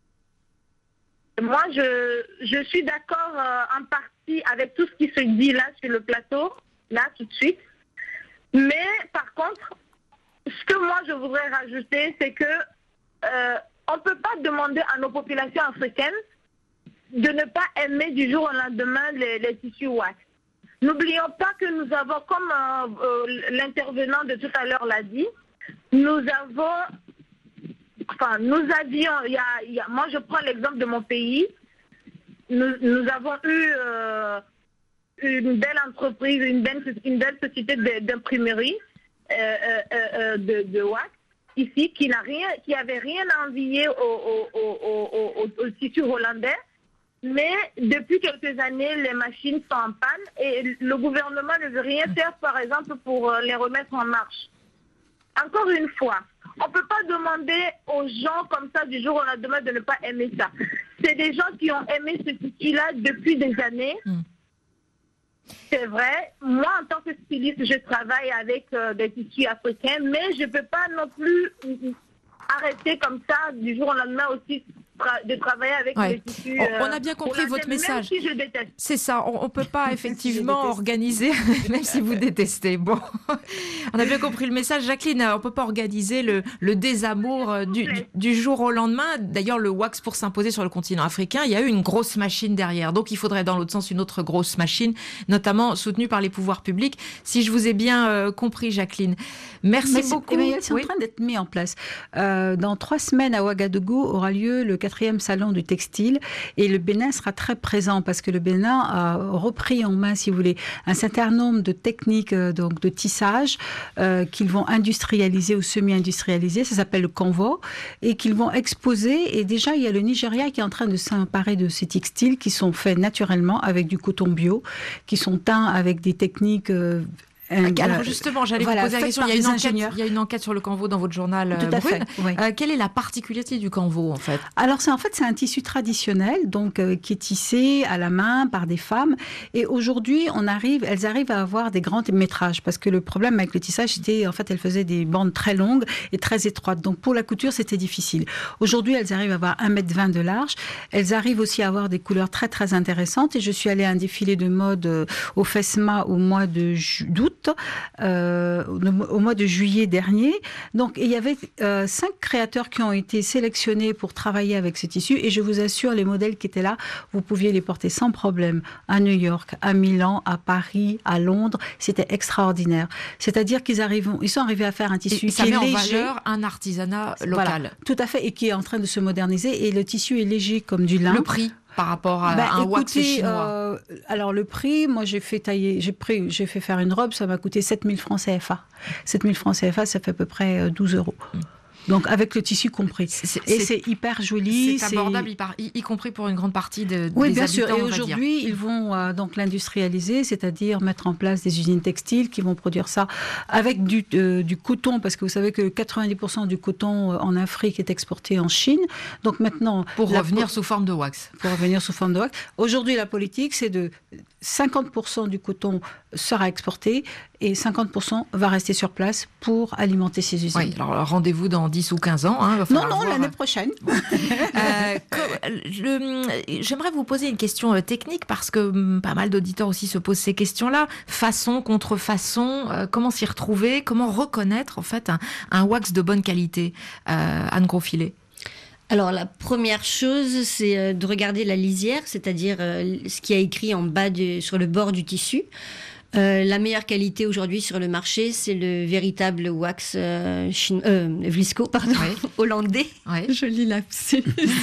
Moi, je, je suis d'accord euh, en partie avec tout ce qui se dit là sur le plateau, là, tout de suite. Mais, par contre, ce que moi, je voudrais rajouter, c'est que euh, on ne peut pas demander à nos populations africaines de ne pas aimer du jour au lendemain les, les tissus wax. N'oublions pas que nous avons, comme euh, euh, l'intervenant de tout à l'heure l'a dit, nous avons, enfin, nous avions, il y a, il y a, moi je prends l'exemple de mon pays, nous, nous avons eu euh, une belle entreprise, une belle, une belle société d'imprimerie euh, euh, euh, de, de wax ici qui n'a rien, qui avait rien à envier au, au, au, au, au, au tissu hollandais. Mais depuis quelques années, les machines sont en panne et le gouvernement ne veut rien faire, par exemple, pour les remettre en marche. Encore une fois, on ne peut pas demander aux gens comme ça du jour au lendemain de ne pas aimer ça. C'est des gens qui ont aimé ce tissu-là depuis des années. Mm. C'est vrai. Moi, en tant que styliste, je travaille avec euh, des tissus africains, mais je ne peux pas non plus arrêter comme ça du jour au lendemain aussi de travailler avec ouais. les tissus. Euh, on a bien compris votre message. Même si je déteste. C'est ça, on ne peut pas effectivement organiser, même si vous détestez. Bon, on a bien compris le message. Jacqueline, on ne peut pas organiser le, le désamour du, du, du jour au lendemain. D'ailleurs, le wax, pour s'imposer sur le continent africain, il y a eu une grosse machine derrière. Donc, il faudrait dans l'autre sens une autre grosse machine, notamment soutenue par les pouvoirs publics. Si je vous ai bien euh, compris, Jacqueline. Merci mais beaucoup. Mais c'est oui. en train d'être mis en place. Euh, dans trois semaines à Ouagadougou aura lieu le quatrième salon du textile et le Bénin sera très présent parce que le Bénin a repris en main, si vous voulez, un certain nombre de techniques euh, donc de tissage euh, qu'ils vont industrialiser ou semi-industrialiser, ça s'appelle le Convo, et qu'ils vont exposer. Et déjà, il y a le Nigeria qui est en train de s'emparer de ces textiles qui sont faits naturellement avec du coton bio, qui sont teints avec des techniques euh, Alors justement, j'allais voilà, vous poser la question. Il y, a une enquête, il y a une enquête sur le Canvo dans votre journal, Tout à Brune. Fait, oui. euh, quelle est la particularité du Canvo, en fait? Alors, c'est, en fait, c'est un tissu traditionnel, donc euh, qui est tissé à la main par des femmes. Et aujourd'hui, on arrive, elles arrivent à avoir des grands métrages, parce que le problème avec le tissage, c'était, en fait, elles faisaient des bandes très longues et très étroites. Donc, pour la couture, c'était difficile. Aujourd'hui, elles arrivent à avoir un mètre vingt de large. Elles arrivent aussi à avoir des couleurs très, très intéressantes. Et je suis allée à un défilé de mode euh, au FESMA au mois de, d'août. août, euh, au mois de juillet dernier. Donc, il y avait euh, cinq créateurs qui ont été sélectionnés pour travailler avec ce tissu. Et je vous assure, les modèles qui étaient là, vous pouviez les porter sans problème à New York, à Milan, à Paris, à Londres. C'était extraordinaire. C'est-à-dire qu'ils arrivent, ils sont arrivés à faire un tissu et qui ça est met léger. en valeur un artisanat local. Voilà, tout à fait, et qui est en train de se moderniser. Et le tissu est léger comme du lin. Le prix par rapport à ben, un écoutez, wax chinois. Euh, alors le prix, moi j'ai fait tailler, j'ai pris, j'ai fait faire une robe, ça m'a coûté sept mille francs C F A. sept mille francs C F A, ça fait à peu près douze euros. Mm. Donc avec le tissu compris. C'est, et c'est, c'est hyper joli. C'est abordable, y, y compris pour une grande partie de, oui, des bien habitants. sûr. Et aujourd'hui, ils vont euh, donc l'industrialiser, c'est-à-dire mettre en place des usines textiles qui vont produire ça avec du, euh, du coton, parce que vous savez que quatre-vingt-dix pour cent du coton en Afrique est exporté en Chine. Donc maintenant, pour revenir po- sous forme de wax. Pour revenir sous forme de wax. Aujourd'hui, la politique, c'est de cinquante pour cent du coton sera exporté et cinquante pour cent va rester sur place pour alimenter ces usines. Oui, alors rendez-vous dans dix ou quinze ans. Hein, non, non, voir. L'année prochaine. euh, le, j'aimerais vous poser une question technique parce que pas mal d'auditeurs aussi se posent ces questions-là. Façon, contrefaçon, euh, comment s'y retrouver, comment reconnaître en fait un, un wax de bonne qualité, euh, Anne Grosfilet? Alors la première chose, c'est de regarder la lisière, c'est-à-dire euh, ce qui a écrit en bas de, sur le bord du tissu. Euh, la meilleure qualité aujourd'hui sur le marché, c'est le véritable wax euh, chino- euh, Vlisco, pardon, oui. hollandais. Oui. Joli lapsus.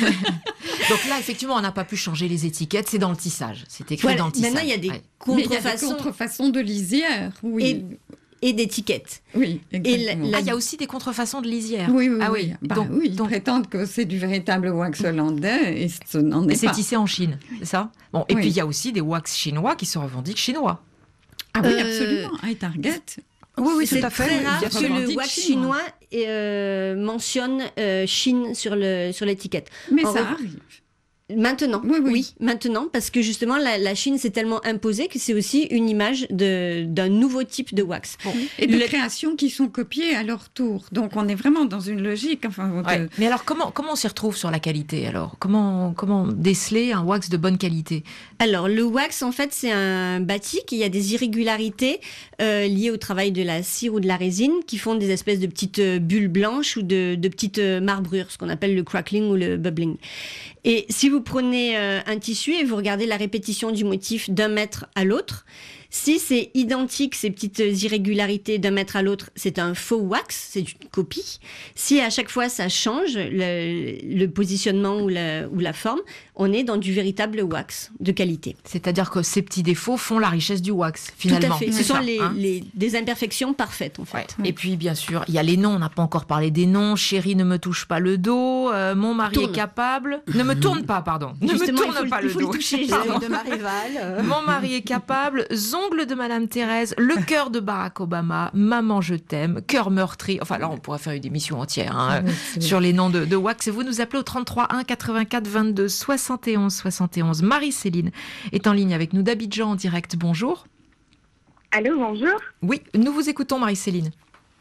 Donc là, effectivement, on n'a pas pu changer les étiquettes, c'est dans le tissage. C'est écry voilà. dans le tissage. Maintenant, il y a des ouais. contrefaçons. contrefaçons de lisière, oui. Et, et d'étiquettes. Oui, exactement. Et la... Ah, il y a aussi des contrefaçons de lisière. Oui, oui, ah, oui. oui. Bah, donc, oui, ils donc... prétendent que c'est du véritable wax hollandais et ce n'en est et c'est pas. tissé en Chine, c'est ça? Bon, et oui. puis il y a aussi des wax chinois qui se revendiquent chinois. Ah oui, euh... absolument. À Target. Oui, oui, c'est tout à fait. très rare oui, que le wax chinois, chinois euh, mentionne euh, Chine sur, le, sur l'étiquette. Mais en ça re... arrive. Maintenant, oui, oui. oui, maintenant, parce que justement, la, la Chine s'est tellement imposée que c'est aussi une image de, d'un nouveau type de wax. Bon. Et de le... créations qui sont copiées à leur tour. Donc, on est vraiment dans une logique. Enfin, ouais. de... Mais alors, comment, comment on s'y retrouve sur la qualité alors comment, comment déceler un wax de bonne qualité? Alors, le wax, en fait, c'est un batik. Il y a des irrégularités euh, liées au travail de la cire ou de la résine qui font des espèces de petites bulles blanches ou de, de petites marbrures, ce qu'on appelle le crackling ou le bubbling. Et si vous prenez euh, un tissu et vous regardez la répétition du motif d'un mètre à l'autre, si c'est identique, ces petites irrégularités d'un mètre à l'autre, c'est un faux wax, c'est une copie. Si à chaque fois ça change le, le positionnement ou la, ou la forme, on est dans du véritable wax de qualité. C'est-à-dire que ces petits défauts font la richesse du wax, finalement. Tout à fait. Ce c'est sont ça, les, hein les, des imperfections parfaites, en fait. Ouais. Oui. Et puis, bien sûr, il y a les noms. On n'a pas encore parlé des noms. Chérie, ne me touche pas le dos. Euh, mon mari tourne. Est capable. Ne me tourne pas, pardon. Ne Justement, me tourne il faut, pas il le faut dos. Le toucher, de Marival. Euh... Mon mari est capable. Ongles de Madame Thérèse. Le cœur de Barack Obama. Maman, je t'aime. Cœur meurtri. Enfin, là, on pourrait faire une émission entière hein, oui, sur les noms de, de wax. Et vous nous appelez au trente-trois un quatre-vingt-quatre vingt-deux soixante et onze soixante et onze. Marie-Céline est en ligne avec nous d'Abidjan en direct. Bonjour. Allô, bonjour. Oui, nous vous écoutons, Marie-Céline.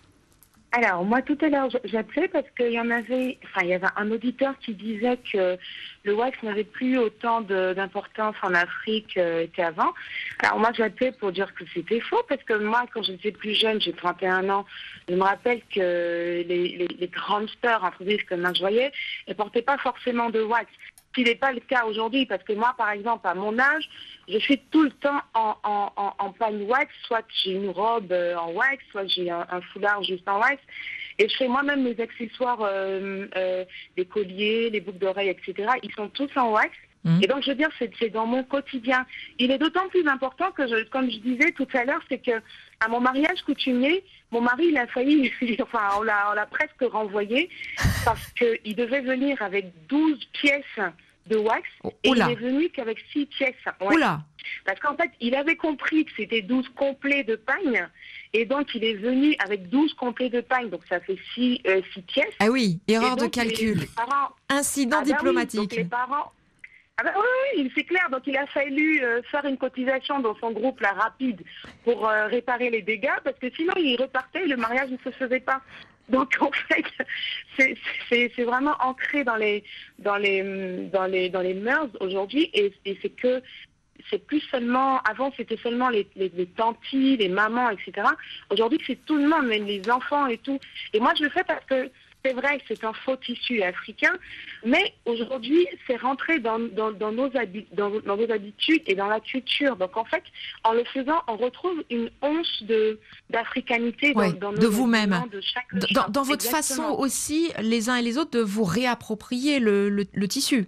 Alors, moi, tout à l'heure, j'appelais parce qu'il y en avait, enfin, il y avait un auditeur qui disait que le wax n'avait plus autant de, d'importance en Afrique euh, qu'avant. Alors, moi, j'appelais pour dire que c'était faux parce que moi, quand j'étais plus jeune, j'ai trente et un ans, je me rappelle que les, les, les grandes stars, entre guillemets, que moi je voyais, elles portaient pas forcément de wax. Ce qui n'est pas le cas aujourd'hui, parce que moi, par exemple, à mon âge, je suis tout le temps en, en, en, en pagne wax, soit j'ai une robe euh, en wax, soit j'ai un, un foulard juste en wax, et je fais moi-même mes accessoires, euh, euh, les colliers, les boucles d'oreilles, et cetera. Ils sont tous en wax. Mmh. Et donc, je veux dire, c'est, c'est dans mon quotidien. Il est d'autant plus important que, je, comme je disais tout à l'heure, c'est que à mon mariage coutumier, mon mari, il a failli, enfin, on l'a, on l'a presque renvoyé parce qu'il devait venir avec douze pièces de wax oh, et il est venu qu'avec six pièces. Ouais. Oula. Parce qu'en fait, il avait compris que c'était douze complets de pagne et donc il est venu avec douze complets de pagne, donc ça fait six euh, pièces. Ah oui, erreur de calcul. Les parents... Incident ah ben diplomatique. Oui, donc les parents... Ah ben oui, oui, c'est clair. Donc il a fallu euh, faire une cotisation dans son groupe, la rapide, pour euh, réparer les dégâts, parce que sinon il repartait et le mariage ne se faisait pas. Donc en fait, c'est, c'est, c'est vraiment ancré dans les, dans les, dans les, dans les mœurs aujourd'hui, et, et c'est que c'est plus seulement, avant c'était seulement les, les, les tantis, les mamans, et cetera. Aujourd'hui, c'est tout le monde, même les enfants et tout. Et moi, je le fais parce que c'est vrai que c'est un faux tissu africain, mais aujourd'hui, c'est rentré dans, dans, dans, nos habi- dans, dans nos habitudes et dans la culture. Donc en fait, en le faisant, on retrouve une once de, d'africanité dans, ouais, dans nos de vous-même. de chaque dans, dans votre Exactement. façon aussi, les uns et les autres, de vous réapproprier le, le, le tissu.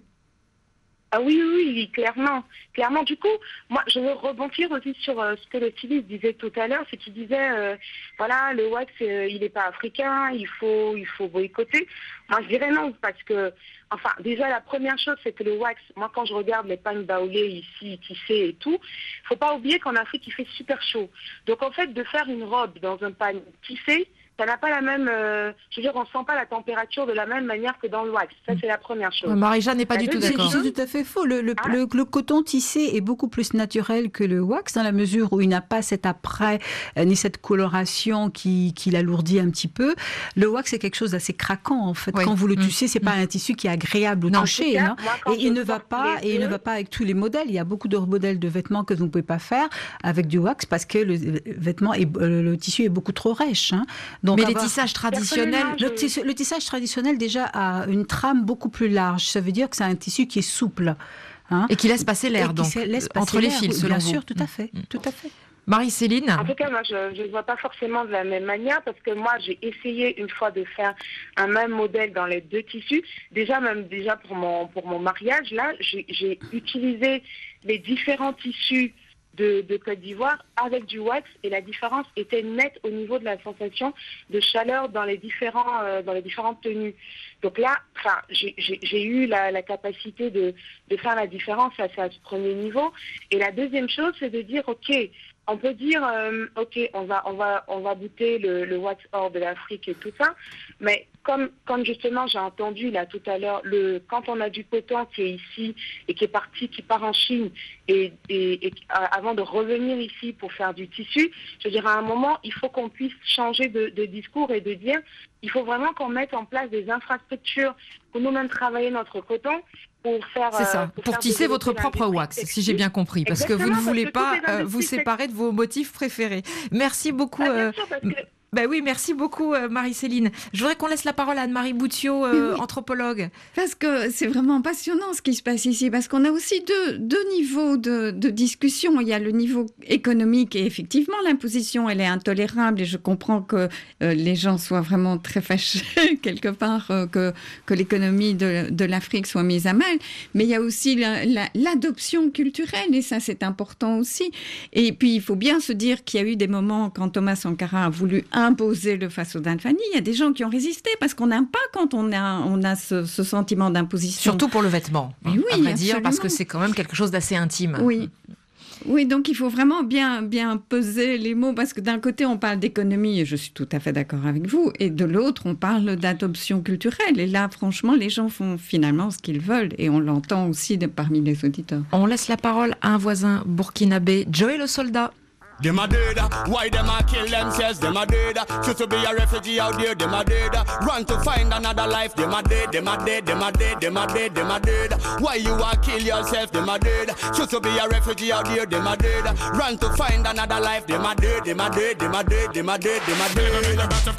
Ah oui, oui, oui, clairement. Clairement, du coup, moi, je veux rebondir aussi sur euh, ce que le styliste disait tout à l'heure, c'est qu'il disait, euh, voilà, le wax, euh, il n'est pas africain, il faut, il faut boycotter. Moi, je dirais non, parce que, enfin, déjà, la première chose, c'est que le wax, moi, quand je regarde les pagnes baoulées ici, tissées et tout, il faut pas oublier qu'en Afrique, il fait super chaud. Donc, en fait, de faire une robe dans un pagne tissé, ça n'a pas la même, euh, je veux dire, on sent pas la température de la même manière que dans le wax. Ça, c'est la première chose. Marie-Jeanne n'est pas La du tout deuxième d'accord. chose- C'est tout à fait faux. Le, le, Ah. le- le coton tissé est beaucoup plus naturel que le wax dans la mesure où il n'a pas cet après euh, ni cette coloration qui, qui l'alourdit un petit peu. Le wax c'est quelque chose d'assez craquant en fait. Oui. Quand vous le Mmh. touchez, c'est pas un tissu qui est agréable au Non. toucher. En tout cas, hein. moi, quand Et je il ne va porte pas les et il ne deux- va pas avec tous les modèles. Il y a beaucoup de modèles de vêtements que vous ne pouvez pas faire avec du wax parce que le vêtement est, euh, le tissu est beaucoup trop rêche. hein. Donc Mais les avoir- tissages traditionnels, Personnellement, le, tissu- le tissage traditionnel déjà a une trame beaucoup plus large. Ça veut dire que c'est un tissu qui est souple. hein. et qui laisse passer Et l'air, qui donc, se laisse passer entre les l'air, fils, oui, selon bien vous. sûr, tout à fait, Mmh. tout à fait. Marie-Céline, En tout cas, moi, je ne le vois pas forcément de la même manière parce que moi, j'ai essayé une fois de faire un même modèle dans les deux tissus. Déjà, même déjà pour mon, pour mon mariage, là, j'ai j'ai utilisé les différents tissus de, de Côte d'Ivoire avec du wax et la différence était nette au niveau de la sensation de chaleur dans les, différents, euh, dans les différentes tenues. Donc là, enfin, j'ai j'ai- j'ai eu la, la capacité de, de faire la différence à, à ce premier niveau. Et la deuxième chose, c'est de dire, OK, on peut dire, euh, ok, on va, on va, on va bouter le, le wax hors de l'Afrique et tout ça, mais comme, comme justement j'ai entendu là tout à l'heure, le, quand on a du coton qui est ici et qui est parti, qui part en Chine, et, et, et euh, avant de revenir ici pour faire du tissu, je dirais à un moment, il faut qu'on puisse changer de, de discours et de dire, il faut vraiment qu'on mette en place des infrastructures pour nous-mêmes travailler notre coton. Pour faire, c'est ça, euh, pour, pour faire tisser développer votre propre l'industrie wax, si textile. j'ai bien compris, parce que vous ne Exactement, voulez parce que pas toutes les euh, vous industries séparer de vos motifs préférés. Merci beaucoup. Ah, bien euh, sûr, parce que Bah oui, merci beaucoup euh, Marie-Céline. Je voudrais qu'on laisse la parole à Anne-Marie Boutiot, euh, Oui. anthropologue. Parce que c'est vraiment passionnant ce qui se passe ici, parce qu'on a aussi deux, deux niveaux de, de discussion. Il y a le niveau économique et effectivement l'imposition, elle est intolérable et je comprends que euh, les gens soient vraiment très fâchés quelque part euh, que, que l'économie de, de l'Afrique soit mise à mal. Mais il y a aussi la- la- l'adoption culturelle et ça c'est important aussi. Et puis il faut bien se dire qu'il y a eu des moments quand Thomas Sankara a voulu imposer le Faso d'Anfani, il y a des gens qui ont résisté parce qu'on n'aime pas quand on a, on a ce, ce sentiment d'imposition. Surtout pour le vêtement, Mais hein, oui, à vrai dire, absolument. parce que c'est quand même quelque chose d'assez intime. Oui. Oui, donc il faut vraiment bien, bien peser les mots parce que d'un côté on parle d'économie et je suis tout à fait d'accord avec vous et de l'autre on parle d'adoption culturelle et là franchement les gens font finalement ce qu'ils veulent et on l'entend aussi de, parmi les auditeurs. On laisse la parole à un voisin burkinabé, Joey le soldat. Them a dead, why them a kill themselves? Them a dead, choose to be a refugee out there. Them a dead, run to find another life. Them a dead, them a dead, them a dead, them a dead, them a dead. Why you a kill yourself? Them a dead, choose to be a refugee out there. Them a dead, run to find another life. Them a dead, them a dead, them a dead, them a dead, them a dead. La pacenza,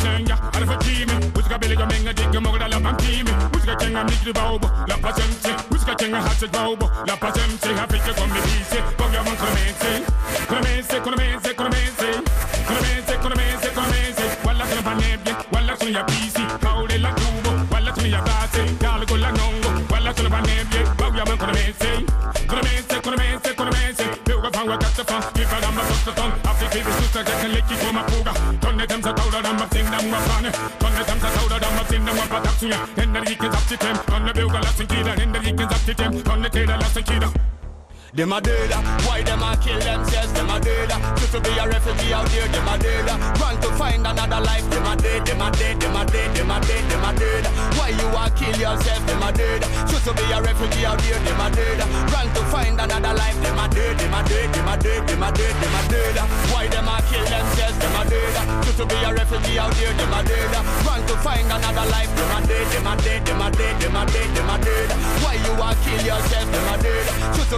la pacenza, Africa come dice, vogliamo Clemenze, Clemenze, Clemenze, Clemenze, Clemenze, Clemenze, Clemenze, guarda che la nebbia, guarda sono gli abissi, caule la tubo, guarda sono gli abazzi, cale con la nongo, guarda sono la nebbia, vogliamo Clemenze, Clemenze, Clemenze, Clemenze, beuga fa wa katta fa, mi fa damba tosta ton, Afrika vi susta che lecchi come puga, tonne temsa tauda damba sinda mua fane, tonne temsa tauda damba sinda mua pataksuya, ender yiken zapti tem, tonne beuga la sinkida, ender yiken zapti tem, tonne teda la sinkida. Them a dead, why them a kill themselves? Them a dead, just to be a refugee out there. Them a dead, run to find another life. Them a dead, them a dead, them a dead, them a dead, them a dead. Why you a kill yourself? Them a dead, just to be a refugee out there. Them a dead, run to find another life. Them a dead, them a dead, them a dead, them a dead, them a dead. Why them a kill themselves? Them a dead, just to be a refugee out there. Them a dead, run to find another life. Them a dead, them a dead, them a dead, them a dead, them a dead. Why you a kill yourself? Them a dead, just to be a refugee.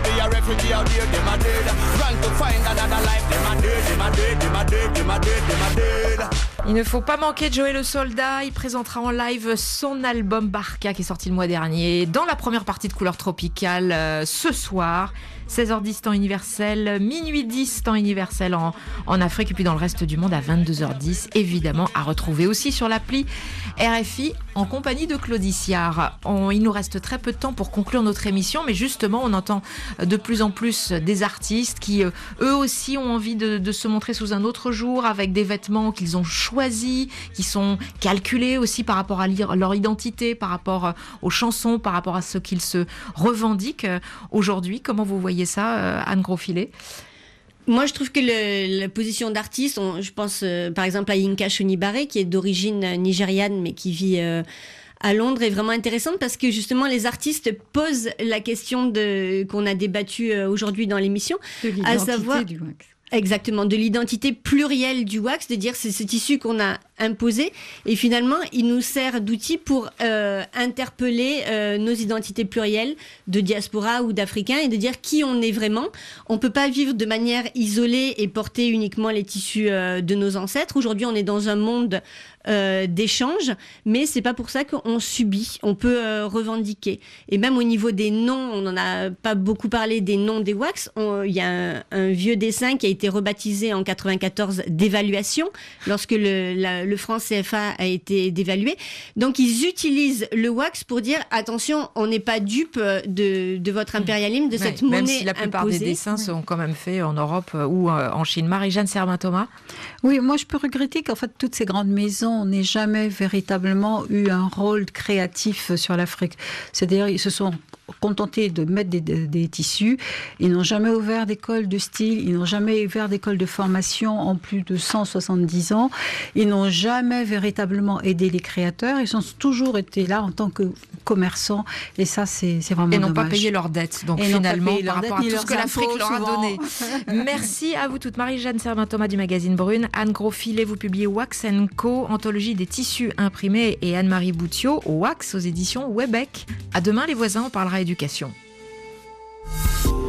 refugee out there, them a dead. Run to find another life, them a dead, them a dead, them a dead, them a dead, them a dead. Il ne faut pas manquer Joey Le Soldat, il présentera en live son album Barca qui est sorti le mois dernier dans la première partie de Couleur Tropicale euh, ce soir. seize heures dix temps universel, minuit dix temps universel en, en Afrique et puis dans le reste du monde à vingt-deux heures dix, évidemment à retrouver aussi sur l'appli R F I en compagnie de Claudie Siard. On, il nous reste très peu de temps pour conclure notre émission, mais justement on entend de plus en plus des artistes qui euh, eux aussi ont envie de, de se montrer sous un autre jour avec des vêtements qu'ils ont choisis, qui sont calculés aussi par rapport à leur identité, par rapport aux chansons, par rapport à ce qu'ils se revendiquent aujourd'hui. Comment vous voyez ça, Anne Grosfilet? Moi, je trouve que le, la position d'artiste, on, je pense euh, par exemple à Yinka Shonibare, qui est d'origine nigériane, mais qui vit euh, à Londres, est vraiment intéressante parce que justement, les artistes posent la question de, qu'on a débattue euh, aujourd'hui dans l'émission, de à savoir du wax. Exactement, de l'identité plurielle du wax, de dire c'est ce tissu qu'on a imposé et finalement il nous sert d'outil pour euh, interpeller euh, nos identités plurielles de diaspora ou d'Africains et de dire qui on est vraiment. On peut pas vivre de manière isolée et porter uniquement les tissus euh, de nos ancêtres. Aujourd'hui, on est dans un monde euh, d'échange, mais c'est pas pour ça qu'on subit. On peut euh, revendiquer. Et même au niveau des noms, on n'en a pas beaucoup parlé des noms des wax. Il y a un, un vieux dessin qui a été rebaptisé en quatre-vingt-quatorze dévaluation lorsque le, la, le franc C F A a été dévalué. Donc ils utilisent le wax pour dire attention, on n'est pas dupe de, de votre impérialisme, de ouais, cette monnaie imposée. Même si la plupart imposée. des dessins sont quand même faits en Europe ou en Chine. Marie-Jeanne Sermin-Thomas. Oui, moi je peux regretter qu'en fait toutes ces grandes maisons n'aient jamais véritablement eu un rôle créatif sur l'Afrique. C'est-à-dire ils se sont contentés de mettre des, des, des tissus. Ils n'ont jamais ouvert d'école de style, ils n'ont jamais ouvert d'école de formation en plus de cent soixante-dix ans. Ils n'ont jamais véritablement aidé les créateurs. Ils ont toujours été là en tant que commerçants. Et ça, c'est, c'est vraiment dommage. Et n'ont dommage. pas payé leur dette. Donc et finalement, par dette, rapport à tout ce que l'Afrique leur a souvent. donné. Merci à vous toutes. Marie-Jeanne Sermin-Thomas du magazine Brune, Anne Grosfilet, vous publiez Wax and Co, anthologie des tissus imprimés, et Anne-Marie Boutiot, Wax aux éditions Webec. À demain les voisins, on parlera éducation.